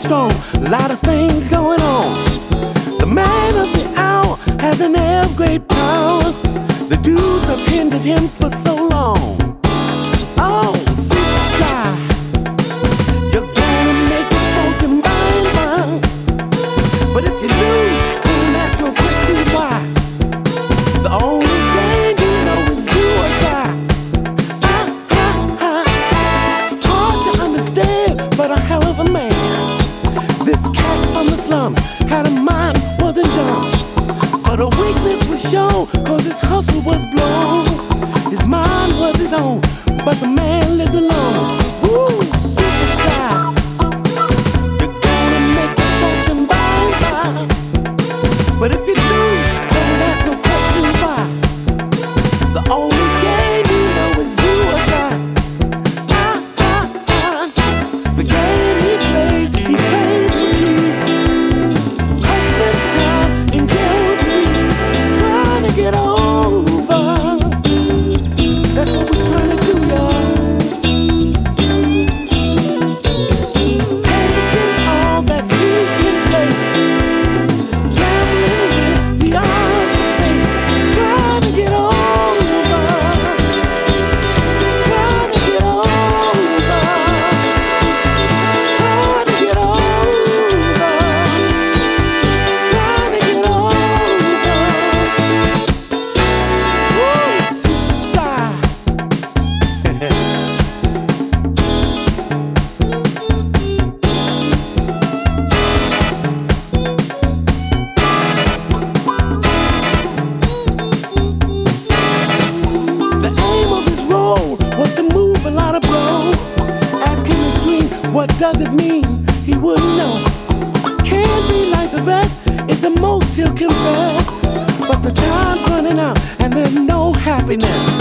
strong, a lot of things going on. The man of the hour has an air of great power. The dudes have hindered him for so long. Oh, superstar, you're gonna make a fortune by and by. But if you lose, don't ask no questions why. The only game you know is do or die. Hard to understand, but a hell of a man. This cat from the slums had a mind, wasn't dumb. But a weakness was shown, cause his hustle was blown. His mind was his own, but the man lived alone. Woo, superstar, you're gonna make a fortune by and by. But if you lose, don't ask no questions why. The only game you know is do or die. The game he plays for keeps. Husband time in jail streets, trying to get over. That's what we're trying to do, y'all. Taking all that you can take, gambling with the odds of fate, trying to get over, trying to get over, trying to get over, trying to get over. Woo, superstar. The aim of his role was to move a lot of blow. Ask him his dream, what does it mean? He wouldn't know. Can't be like the rest, it's the most he'll confess. But the time's running out and there's no happiness.